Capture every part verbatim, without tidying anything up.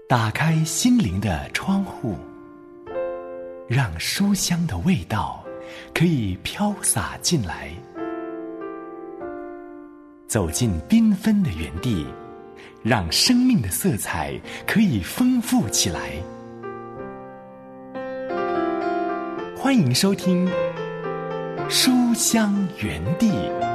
打开心灵的窗户，让书香的味道可以飘洒进来。走进缤纷的园地，让生命的色彩可以丰富起来。欢迎收听书香园地。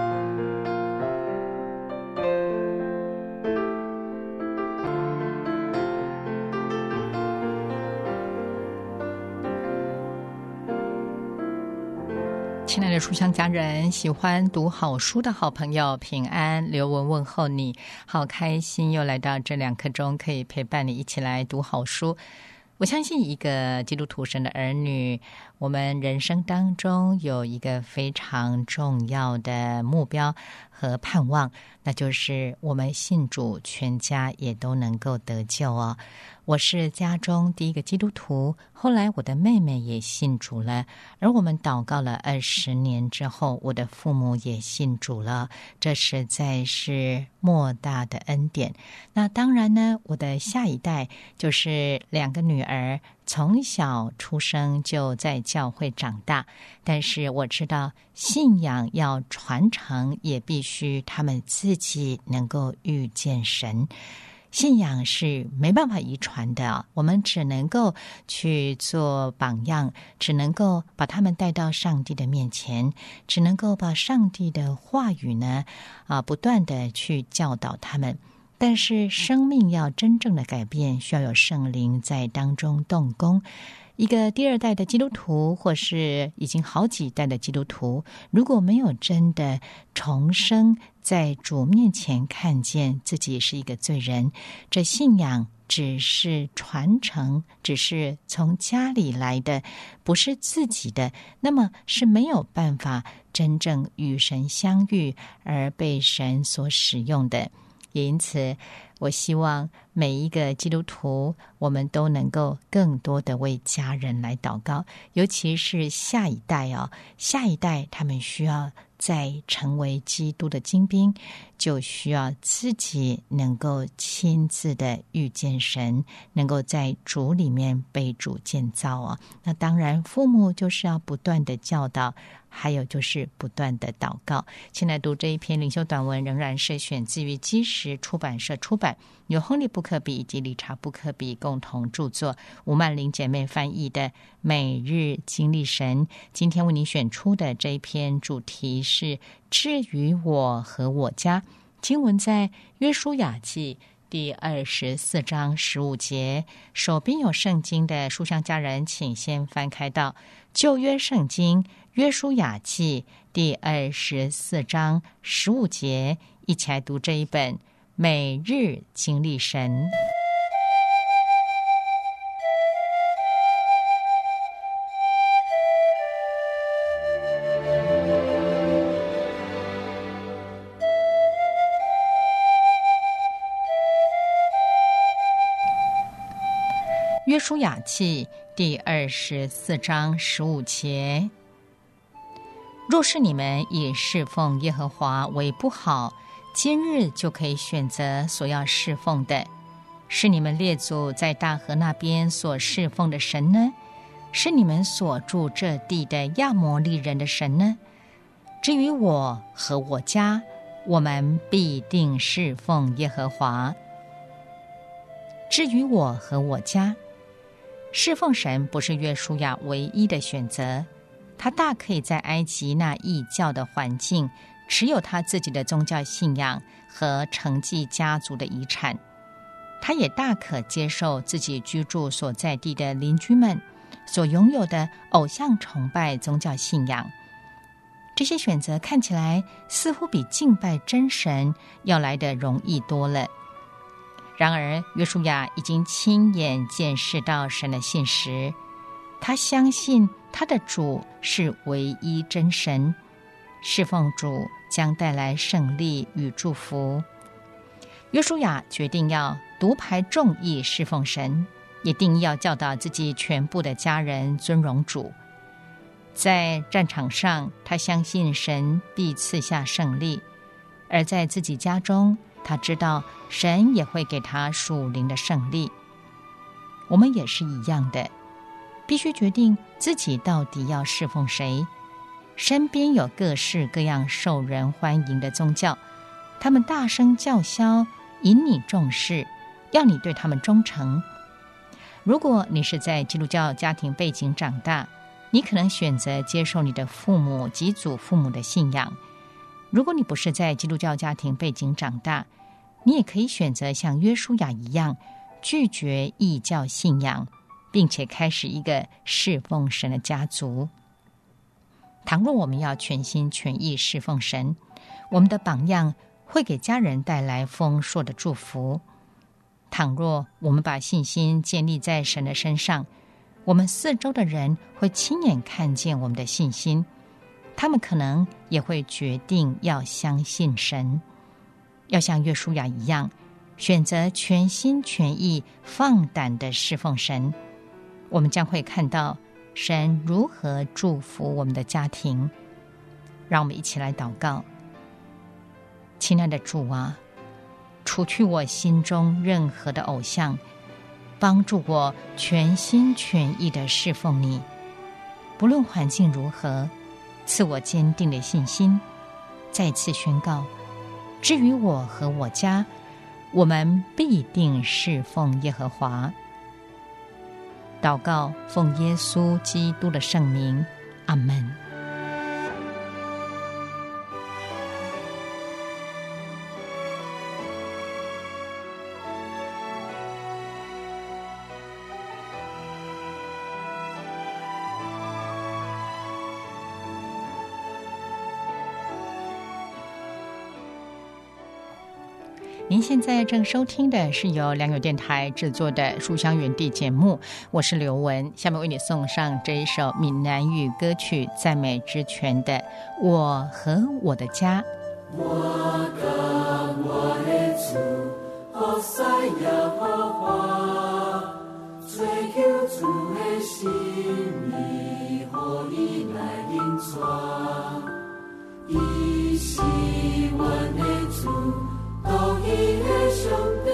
亲爱的书香家人，喜欢读好书的好朋友，平安，刘文问候你，好开心又来到这两刻钟，可以陪伴你一起来读好书。我相信一个基督徒神的儿女，我们人生当中有一个非常重要的目标和盼望，那就是我们信主，全家也都能够得救哦。我是家中第一个基督徒，后来我的妹妹也信主了，而我们祷告了二十年之后，我的父母也信主了，这实在是莫大的恩典。那当然呢，我的下一代就是两个女儿，从小出生就在教会长大，但是我知道信仰要传承，也必须他们自己能够遇见神。信仰是没办法遗传的，我们只能够去做榜样，只能够把他们带到上帝的面前，只能够把上帝的话语呢，啊，不断的去教导他们。但是生命要真正的改变，需要有圣灵在当中动工。一个第二代的基督徒，或是已经好几代的基督徒，如果没有真的重生，在主面前看见自己是一个罪人，这信仰只是传承，只是从家里来的，不是自己的，那么是没有办法真正与神相遇而被神所使用的。也因此，我希望每一个基督徒，我们都能够更多的为家人来祷告，尤其是下一代哦，下一代他们需要再成为基督的精兵，就需要自己能够亲自的遇见神，能够在主里面被主建造哦。那当然，父母就是要不断的教导，还有就是不断的祷告。现在读这一篇灵修短文，仍然是选自于基石出版社出版，由亨利布克比以及理查布克比共同著作，吴曼玲姐妹翻译的《每日经历神》。今天为你选出的这一篇主题是至于我和我家，经文在约书亚记第二十四章十五节。手边有圣经的书香家人，请先翻开到旧约圣经约书亚记第二十四章十五节，一起来读这一本每日经历神。约书亚记第二十四章十五节，若是你们以侍奉耶和华为不好，今日就可以选择所要侍奉的，是你们列祖在大河那边所侍奉的神呢？是你们所住这地的亚摩利人的神呢？至于我和我家，我们必定侍奉耶和华。至于我和我家，侍奉神不是约书亚唯一的选择，他大可以在埃及那异教的环境持有他自己的宗教信仰和承继家族的遗产，他也大可接受自己居住所在地的邻居们所拥有的偶像崇拜宗教信仰。这些选择看起来似乎比敬拜真神要来得容易多了。然而约书亚已经亲眼见识到神的信实，他相信他的主是唯一真神，侍奉主将带来胜利与祝福。约书亚决定要独排众议侍奉神，也定义要教导自己全部的家人尊荣主。在战场上，他相信神必赐下胜利，而在自己家中，他知道神也会给他属灵的胜利。 我们也是一样的，必须决定自己到底要侍奉谁。身边有各式各样受人欢迎的宗教，他们大声叫嚣，引你重视，要你对他们忠诚。如果你是在基督教家庭背景长大，你可能选择接受你的父母及祖父母的信仰。如果你不是在基督教家庭背景长大，你也可以选择像约书亚一样拒绝异教信仰，并且开始一个侍奉神的家族。倘若我们要全心全意侍奉神，我们的榜样会给家人带来丰硕的祝福。倘若我们把信心建立在神的身上，我们四周的人会亲眼看见我们的信心，他们可能也会决定要相信神。要像约书亚一样，选择全心全意放胆的侍奉神，我们将会看到神如何祝福我们的家庭。让我们一起来祷告。亲爱的主啊，除去我心中任何的偶像，帮助我全心全意的侍奉你。不论环境如何，赐我坚定的信心。再次宣告，至于我和我家，我们必定侍奉耶和华。祷告奉耶稣基督的圣名，阿们。您现在正收听的是由良友电台制作的书香园地节目，我是刘文。下面为你送上这一首闽南语歌曲赞美之泉的《我和我的家》。 我甲我的厝，好使也好花，追求主的心意，互伊来引带。伊是阮的主，独一的上帝，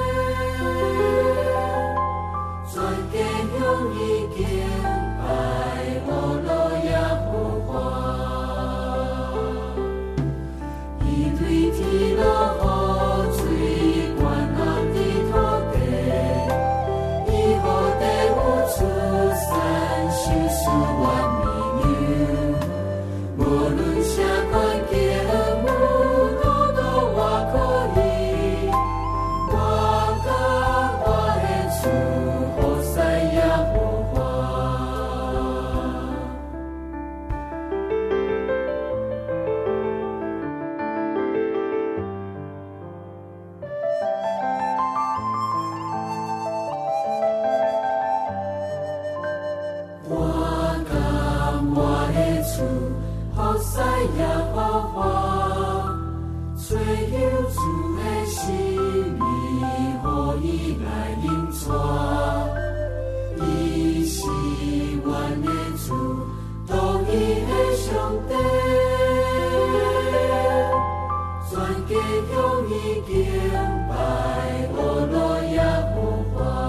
全家向伊敬拜，无路也无花。伊对天落雨水，灌暗的土地，伊予地有出产，收拾万米牛。无论啥款境有，多多我可以。我甲我的厝，好使也好花。我甲我的厝，好使也好花，追求主的心意，互伊来引带。伊是阮的主，独一的上帝，全家向伊敬拜，无路也无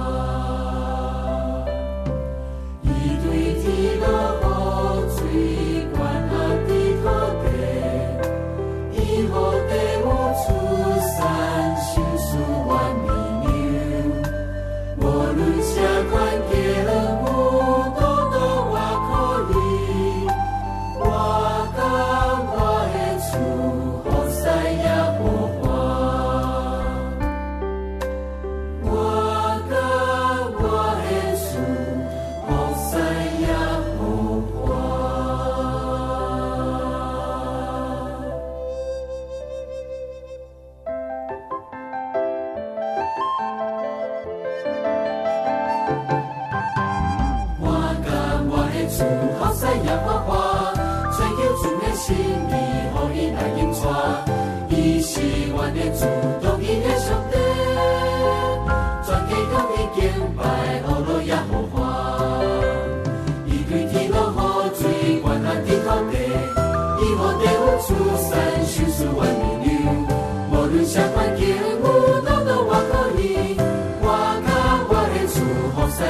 花。伊对天落雨水，灌暗的土地，伊予地有出产，收拾万米牛。无论啥款境有，多多我可以。我甲我的厝，好使也好花。我甲我的厝，好使也好花。我甲我的厝，好使也好花，追求主的心意，互伊来引带。伊是阮的主，独一的上帝，全家向伊敬拜，无路也无花。伊对天落雨水，灌暗的土地，伊予地有出产，收拾万米牛。无论啥款境有，多多我可以。我甲我的厝，好使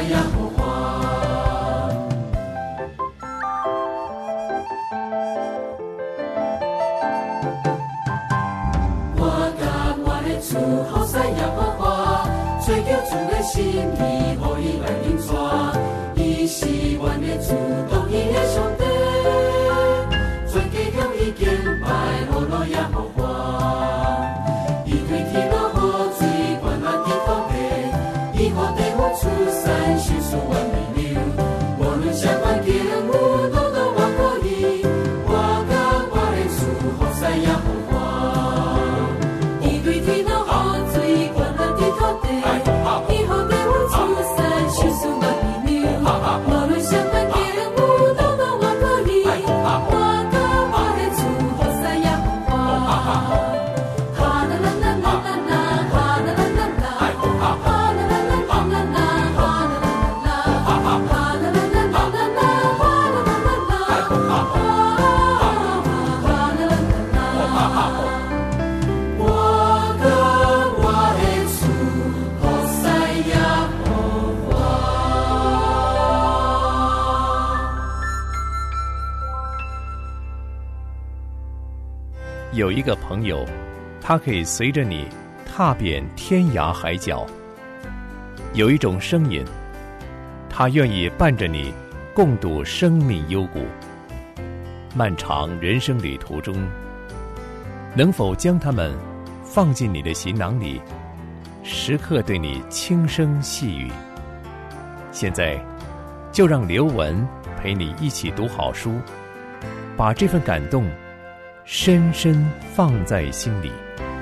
主的心意，互伊来领带，伊是阮的主，当伊的上帝。全家向伊敬拜，乐乐也好欢。伊对天落雨水，灌溉地土地，伊予地府出产，收束阮美牛。无论啥环境有多多我可以，我甲我的主，好使也好欢。伊对天落雨水，灌溉地土地，伊予地府出产，收束阮美牛。无论啥环境有多多我可以，我甲我的主，好使也好欢。哈啦啦啦啦啦啦，哈啦啦啦啦，哈啦啦啦啦啦啦，哈啦啦啦啦，哈啦啦啦啦啦啦，哈啦啦啦啦，哈啦啦啦。我甲我的主，好使也好欢。 有一个朋友，他可以随着你踏遍天涯海角；有一种声音，他愿意伴着你共度生命幽谷。漫长人生旅途中，能否将他们放进你的行囊里，时刻对你轻声细语？现在，就让刘文陪你一起读好书，把这份感动深深放在心里。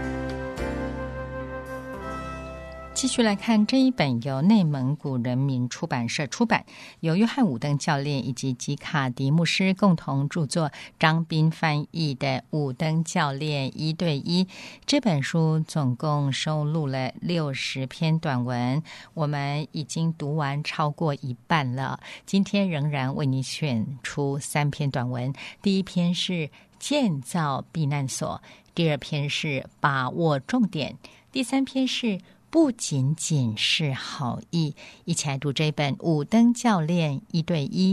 继续来看这一本由内蒙古人民出版社出版，由约翰伍登教练以及吉卡迪牧师共同著作，张斌翻译的《伍登教练一对一》。这本书总共收录了六十篇短文，我们已经读完超过一半了。今天仍然为你选出三篇短文，第一篇是建造避难所，第二篇是把握重点，第三篇是不仅仅是好意。一起来读这本伍登教练一对一。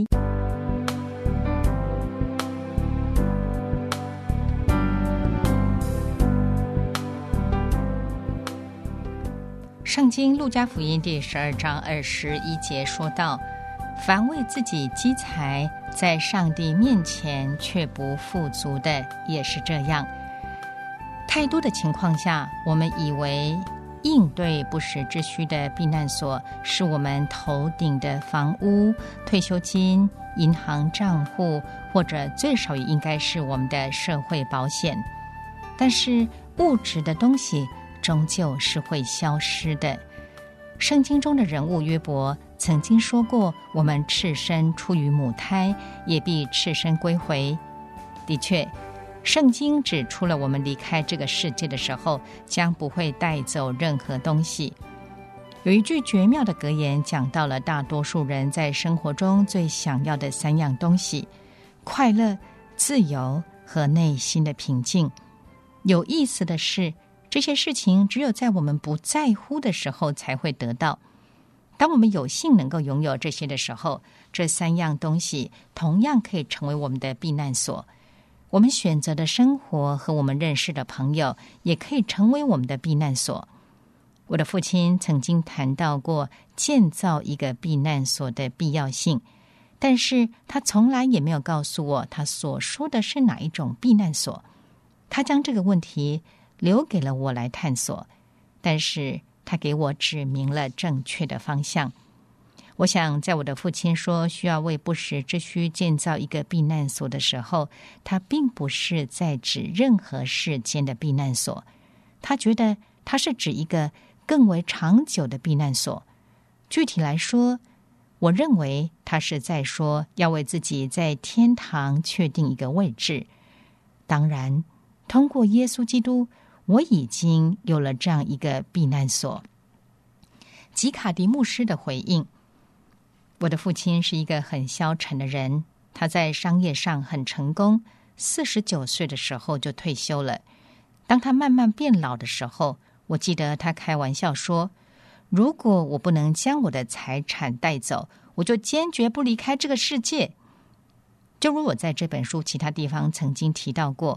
圣经路加福音第十二章二十一节说道，凡为自己积财，在上帝面前却不富足的，也是这样。太多的情况下，我们以为应对不时之需的避难所是我们头顶的房屋、退休金、银行账户，或者最少也应该是我们的社会保险。但是物质的东西终究是会消失的。圣经中的人物约伯曾经说过，我们赤身出于母胎，也必赤身归回。的确，圣经指出了我们离开这个世界的时候将不会带走任何东西。有一句绝妙的格言讲到了大多数人在生活中最想要的三样东西：快乐、自由和内心的平静。有意思的是，这些事情只有在我们不在乎的时候才会得到。当我们有幸能够拥有这些的时候，这三样东西同样可以成为我们的避难所。我们选择的生活和我们认识的朋友也可以成为我们的避难所。我的父亲曾经谈到过建造一个避难所的必要性，但是他从来也没有告诉我他所说的是哪一种避难所。他将这个问题留给了我来探索，但是他给我指明了正确的方向。我想在我的父亲说需要为不时之需建造一个避难所的时候，他并不是在指任何世间的避难所，他觉得他是指一个更为长久的避难所。具体来说，我认为他是在说要为自己在天堂确定一个位置。当然，通过耶稣基督，我已经有了这样一个避难所。吉卡迪牧师的回应：我的父亲是一个很消沉的人，他在商业上很成功，四十九岁的时候就退休了。当他慢慢变老的时候，我记得他开玩笑说，如果我不能将我的财产带走，我就坚决不离开这个世界。就如我在这本书其他地方曾经提到过，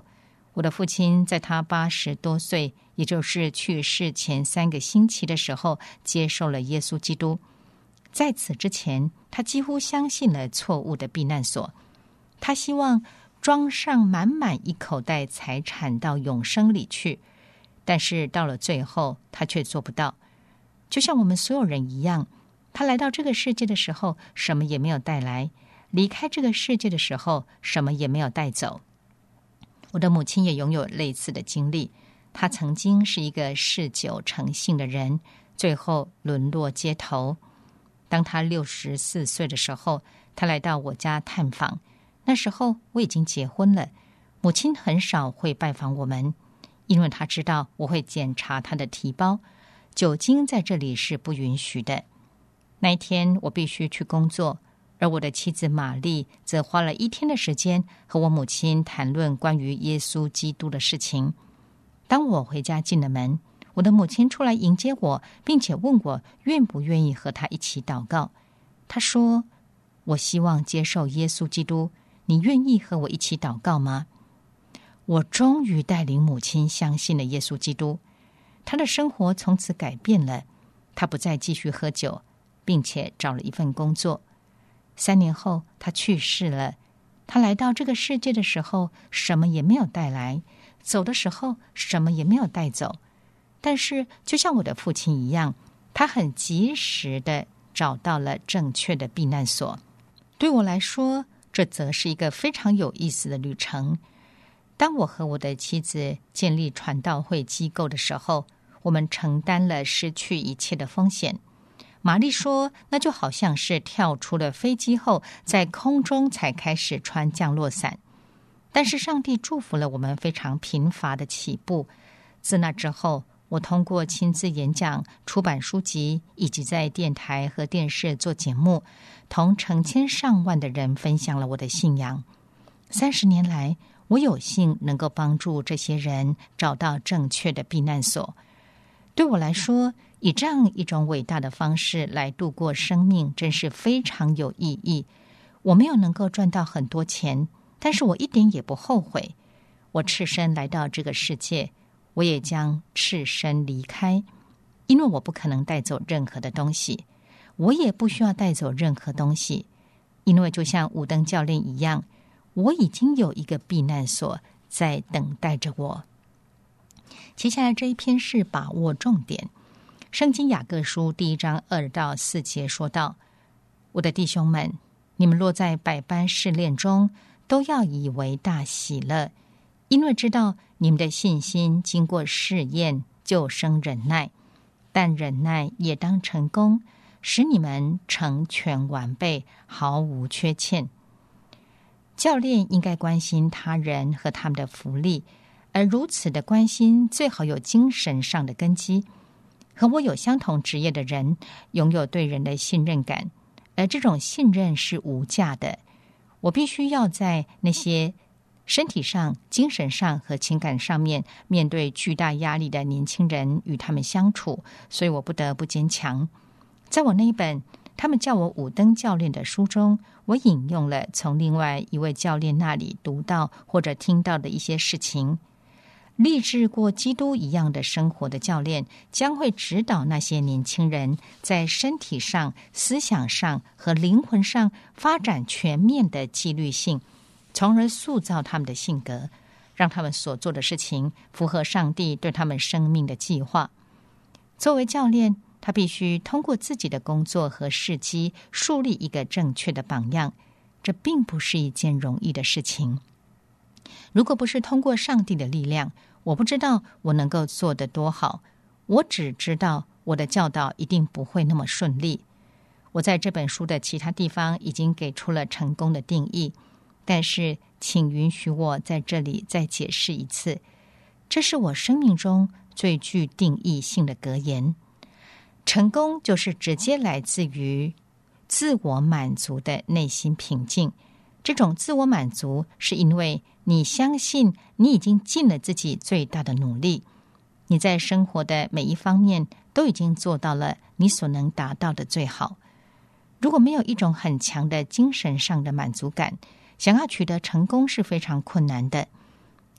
我的父亲在他八十多岁，也就是去世前三个星期的时候，接受了耶稣基督。在此之前，他几乎相信了错误的避难所。他希望装上满满一口袋财产到永生里去，但是到了最后，他却做不到。就像我们所有人一样，他来到这个世界的时候，什么也没有带来；离开这个世界的时候，什么也没有带走。我的母亲也拥有类似的经历，她曾经是一个嗜酒成性的人，最后沦落街头。当她六十四岁的时候，她来到我家探访。那时候我已经结婚了，母亲很少会拜访我们，因为她知道我会检查她的提包，酒精在这里是不允许的。那一天我必须去工作，而我的妻子玛丽则花了一天的时间和我母亲谈论关于耶稣基督的事情。当我回家进了门，我的母亲出来迎接我，并且问我愿不愿意和她一起祷告。她说：我希望接受耶稣基督，你愿意和我一起祷告吗？我终于带领母亲相信了耶稣基督，她的生活从此改变了，她不再继续喝酒，并且找了一份工作。三年后，她去世了。她来到这个世界的时候，什么也没有带来，走的时候什么也没有带走。但是就像我的父亲一样，他很及时地找到了正确的避难所。对我来说，这则是一个非常有意思的旅程。当我和我的妻子建立传道会机构的时候，我们承担了失去一切的风险。玛丽说，那就好像是跳出了飞机后，在空中才开始穿降落伞。但是上帝祝福了我们非常贫乏的起步。自那之后，我通过亲自演讲、出版书籍，以及在电台和电视做节目，同成千上万的人分享了我的信仰。三十年来，我有幸能够帮助这些人找到正确的避难所。对我来说，以这样一种伟大的方式来度过生命，真是非常有意义。我没有能够赚到很多钱，但是我一点也不后悔。我赤身来到这个世界，我也将赤身离开，因为我不可能带走任何的东西，我也不需要带走任何东西，因为就像武登教练一样，我已经有一个避难所在等待着我。接下来这一篇是把握重点。圣经雅各书第一章二到四节说道：我的弟兄们，你们落在百般试炼中，都要以为大喜乐，因为知道你们的信心经过试验，就生忍耐。但忍耐也当成功，使你们成全完备，毫无缺欠。教练应该关心他人和他们的福利，而如此的关心最好有精神上的根基。和我有相同职业的人拥有对人的信任感，而这种信任是无价的。我必须要在那些身体上、精神上和情感上面面对巨大压力的年轻人与他们相处，所以我不得不坚强。在我那一本他们叫我武登教练的书中，我引用了从另外一位教练那里读到或者听到的一些事情。立志过基督一样的生活的教练将会指导那些年轻人在身体上、思想上和灵魂上发展全面的纪律性，从而塑造他们的性格，让他们所做的事情符合上帝对他们生命的计划。作为教练，他必须通过自己的工作和事迹树立一个正确的榜样，这并不是一件容易的事情。如果不是通过上帝的力量，我不知道我能够做得多好，我只知道我的教导一定不会那么顺利。我在这本书的其他地方已经给出了成功的定义，但是请允许我在这里再解释一次，这是我生命中最具定义性的格言。成功就是直接来自于自我满足的内心平静。这种自我满足是因为你相信你已经尽了自己最大的努力，你在生活的每一方面都已经做到了你所能达到的最好。如果没有一种很强的精神上的满足感，想要取得成功是非常困难的。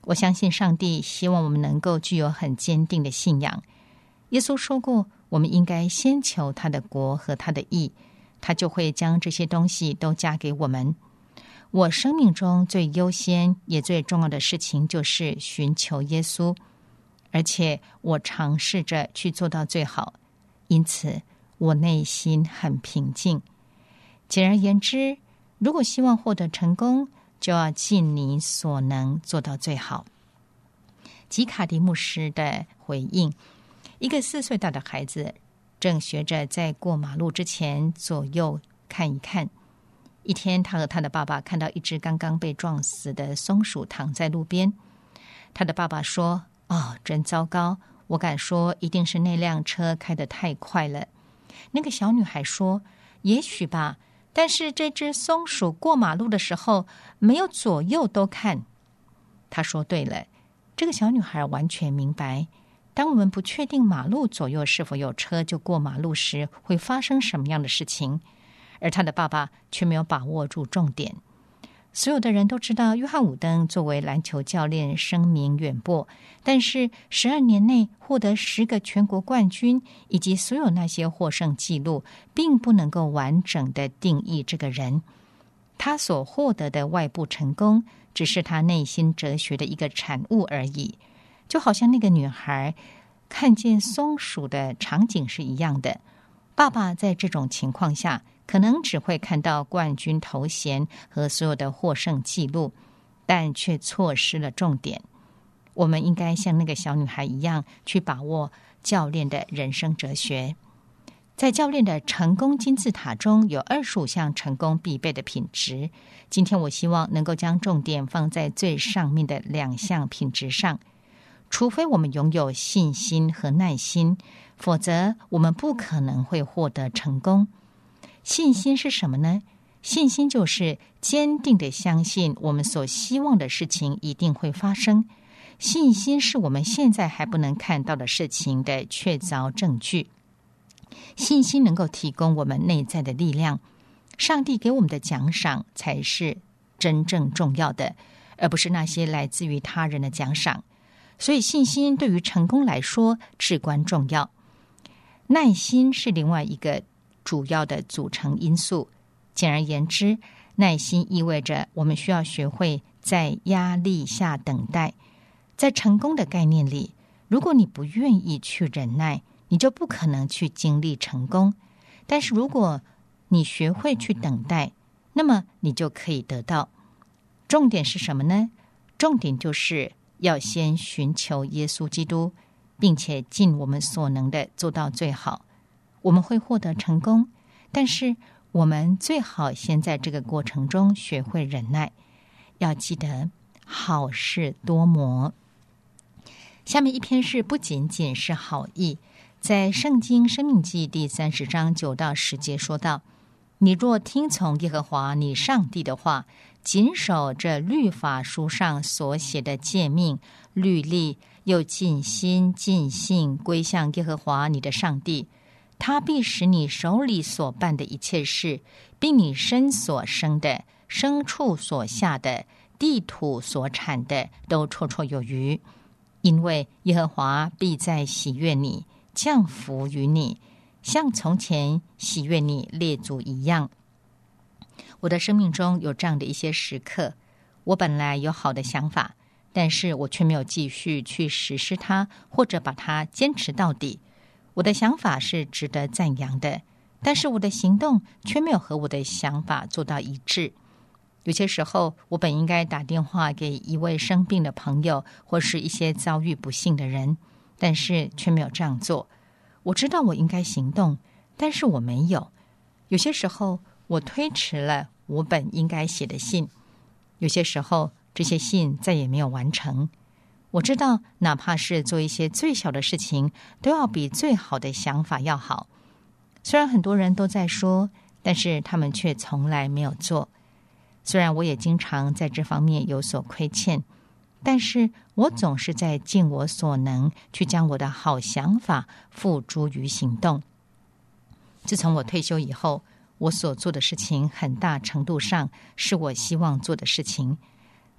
我相信上帝希望我们能够具有很坚定的信仰。耶稣说过，我们应该先求他的国和他的义，他就会将这些东西都加给我们。我生命中最优先也最重要的事情就是寻求耶稣，而且我尝试着去做到最好，因此我内心很平静。简而言之，如果希望获得成功，就要尽你所能做到最好。吉卡迪牧师的回应：一个四岁大的孩子正学着在过马路之前左右看一看。一天，他和他的爸爸看到一只刚刚被撞死的松鼠躺在路边。他的爸爸说：哦，真糟糕，我敢说一定是那辆车开得太快了。那个小女孩说：也许吧，但是这只松鼠过马路的时候没有左右都看。他说对了，这个小女孩完全明白，当我们不确定马路左右是否有车就过马路时会发生什么样的事情，而他的爸爸却没有把握住重点。所有的人都知道约翰伍登作为篮球教练声名远播，但是十二年内获得十个全国冠军以及所有那些获胜记录，并不能够完整的定义这个人。他所获得的外部成功只是他内心哲学的一个产物而已，就好像那个女孩看见松鼠的场景是一样的。爸爸在这种情况下可能只会看到冠军头衔和所有的获胜记录，但却错失了重点。我们应该像那个小女孩一样，去把握教练的人生哲学。在教练的成功金字塔中有二十五项成功必备的品质，今天我希望能够将重点放在最上面的两项品质上。除非我们拥有信心和耐心，否则我们不可能会获得成功。信心是什么呢？信心就是坚定地相信我们所希望的事情一定会发生。信心是我们现在还不能看到的事情的确凿证据。信心能够提供我们内在的力量，上帝给我们的奖赏才是真正重要的，而不是那些来自于他人的奖赏。所以信心对于成功来说至关重要。耐心是另外一个主要的组成因素。简而言之，耐心意味着我们需要学会在压力下等待。在成功的概念里，如果你不愿意去忍耐，你就不可能去经历成功。但是如果你学会去等待，那么你就可以得到。重点是什么呢？重点就是要先寻求耶稣基督，并且尽我们所能的做到最好。我们会获得成功，但是我们最好先在这个过程中学会忍耐。要记得好事多磨。下面一篇是不仅仅是好意，在圣经申命记第三十章九到十节说道：你若听从耶和华你上帝的话，谨守这律法书上所写的诫命律例，又尽心尽性归向耶和华你的上帝，他必使你手里所办的一切事，并你身所生的、牲畜所下的、地土所产的，都绰绰有余。因为耶和华必在喜悦你，降福于你，像从前喜悦你列祖一样。我的生命中有这样的一些时刻，我本来有好的想法，但是我却没有继续去实施它，或者把它坚持到底。我的想法是值得赞扬的，但是我的行动却没有和我的想法做到一致。有些时候，我本应该打电话给一位生病的朋友，或是一些遭遇不幸的人，但是却没有这样做。我知道我应该行动，但是我没有。有些时候，我推迟了我本应该写的信。有些时候，这些信再也没有完成。我知道，哪怕是做一些最小的事情，都要比最好的想法要好。虽然很多人都在说，但是他们却从来没有做。虽然我也经常在这方面有所亏欠，但是我总是在尽我所能去将我的好想法付诸于行动。自从我退休以后，我所做的事情很大程度上是我希望做的事情。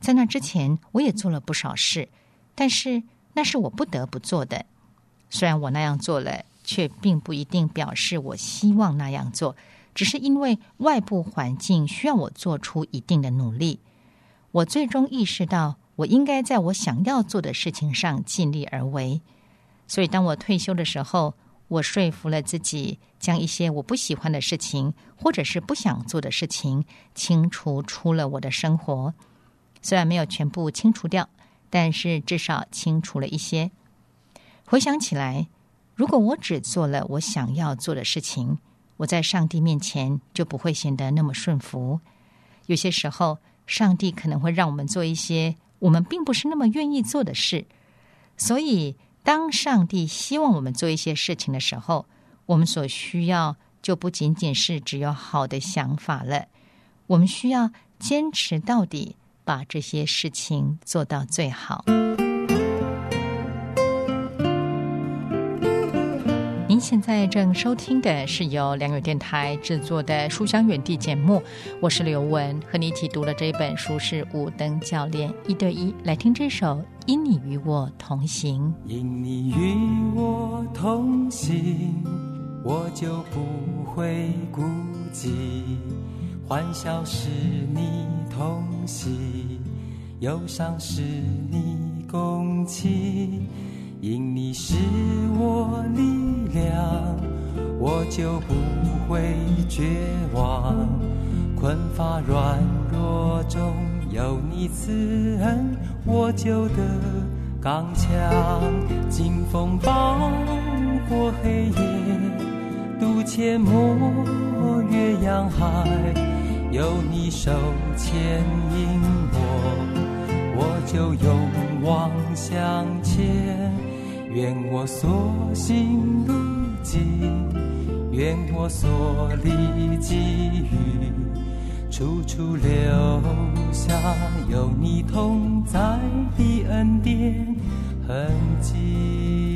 在那之前我也做了不少事，但是那是我不得不做的。虽然我那样做了，却并不一定表示我希望那样做，只是因为外部环境需要我做出一定的努力。我最终意识到，我应该在我想要做的事情上尽力而为。所以当我退休的时候，我说服了自己，将一些我不喜欢的事情或者是不想做的事情清除出了我的生活。虽然没有全部清除掉，但是至少清除了一些。回想起来，如果我只做了我想要做的事情，我在上帝面前就不会显得那么顺服。有些时候，上帝可能会让我们做一些我们并不是那么愿意做的事。所以当上帝希望我们做一些事情的时候，我们所需要就不仅仅是只有好的想法了，我们需要坚持到底，把这些事情做到最好。您现在正收听的是由良友电台制作的书香园地节目，我是刘文，和你一起读的这本书是五灯教练一对一，来听这首因你与我同行。 因你与我同行，我就不会孤寂，欢笑是你同喜，忧伤是你共泣，因你是我力量，我就不会绝望，困乏软弱中有你慈恩，我就得刚强，经风暴过黑夜，渡阡陌越洋海，有你手牵引我，我就勇往向前。愿我所行路径，愿我所历际遇，处处留下有你同在的恩典痕迹。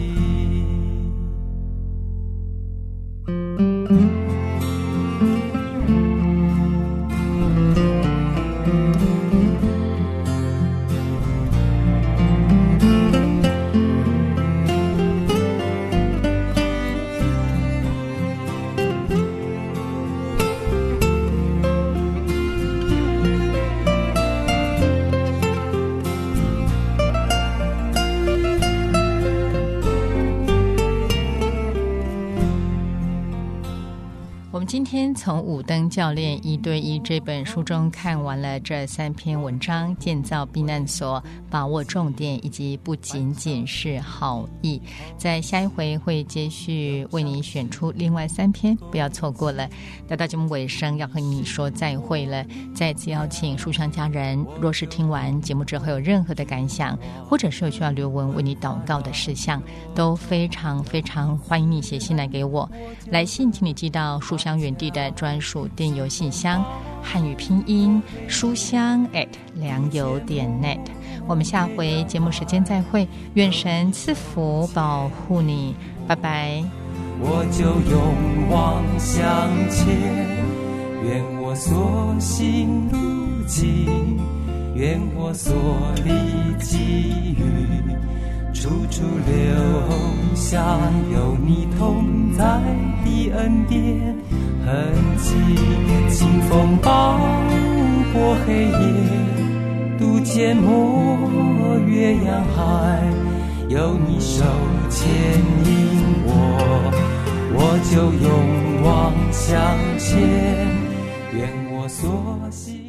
今天从五灯教练一对一这本书中看完了这三篇文章，建造避难所，把握重点，以及不仅仅是好意。在下一回会接续为你选出另外三篇，不要错过了。来到节目尾声，要和你说再会了。再次邀请书香家人，若是听完节目之后有任何的感想，或者是有需要刘文为你祷告的事项，都非常非常欢迎你写信来给我。来信请你寄到书香园地的专属电邮信箱，汉语拼音书香 at 良友点 net。 我们下回节目时间再会，愿神赐福保护你，拜拜。 我就勇往向前，愿我所行路径，愿我所历际遇，处处留下有你同在的恩典痕迹，清风暴过黑夜，渡阡陌越洋海，有你手牵引我，我就勇往向前，愿我所行